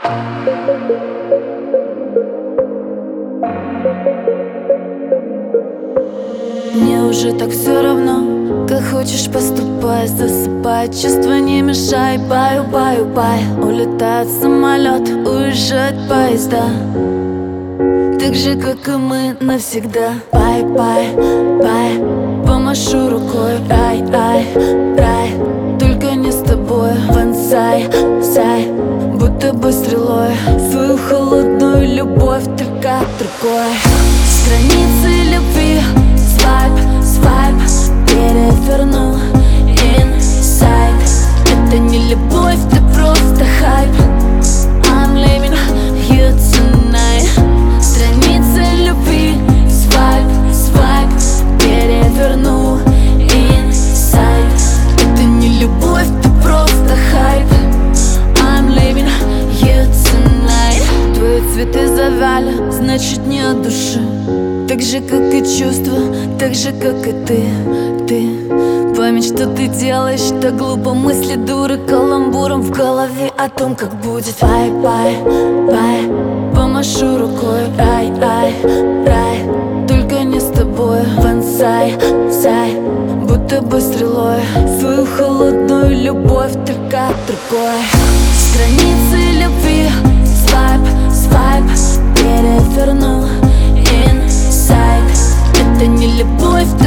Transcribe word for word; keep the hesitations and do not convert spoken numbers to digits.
Мне уже так все равно, как хочешь поступай. Засыпай, чувства не мешай. Баю, баю, бай. Улетает самолет, уезжают поезда, так же, как и мы навсегда. Бай, бай, бай. Помашу рукой. Рай, рай, рай. Только не с тобой. Вансай, сай. Будто бы стрелой свою холодную любовь только другой. Страницы любви. Свайп, свайп. Переверну. Инсайд. Это не любовь, ты просто хайп. I'm leaving you tonight. Страницы любви. Свайп, свайп. Переверну. Инсайд. Это не любовь, ты просто хайп. I'm leaving you tonight. Твои цветы завяли, значит не от души. Так же, как и чувства, так же, как и ты, ты. Память, что ты делаешь, так глупо. Мысли дуры каламбуром в голове о том, как будет. Бай, бай, бай. Помашу рукой. Рай, рай, рай. Только не с тобой. Вансай, сай. Будто бы стрелой свою холодную любовь только другой. Страницы любви. Свайп, свайп. Переверну. Инсайд. Это не любовь.